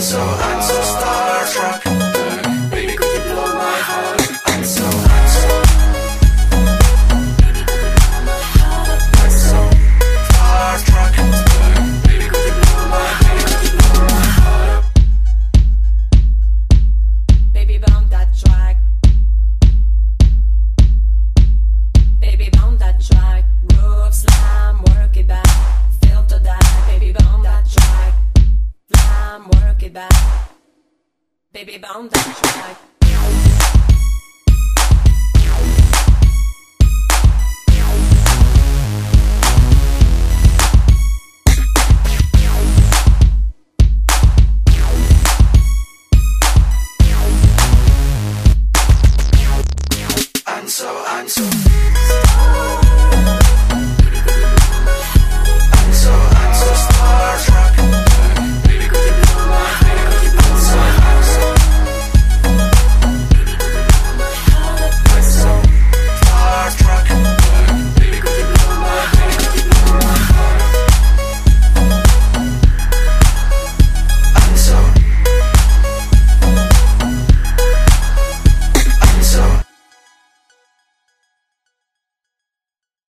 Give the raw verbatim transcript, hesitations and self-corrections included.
so, I'm so starstruck. Baby, could you blow my heart? I'm so, I'm so, I'm so starstruck. Baby, could you blow my heart? Could you blow my heart up? Baby, bump that track. Baby, bump that track. Groove slam, work it back. Feel to die. Baby, bump that track. Slam, work it back. Baby, bump that track.